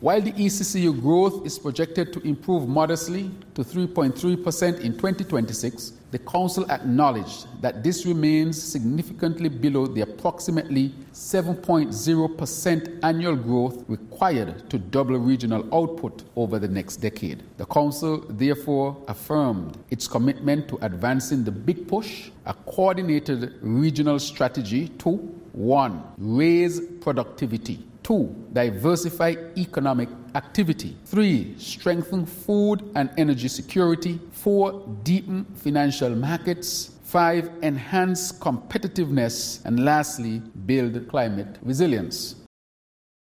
While the ECCU growth is projected to improve modestly to 3.3% in 2026, the Council acknowledged that this remains significantly below the approximately 7.0% annual growth required to double regional output over the next decade. The Council therefore affirmed its commitment to advancing the Big Push, a coordinated regional strategy to 1. Raise productivity. 2. Diversify economic activity. 3. Strengthen food and energy security. 4. Deepen financial markets. 5. Enhance competitiveness. And lastly, build climate resilience.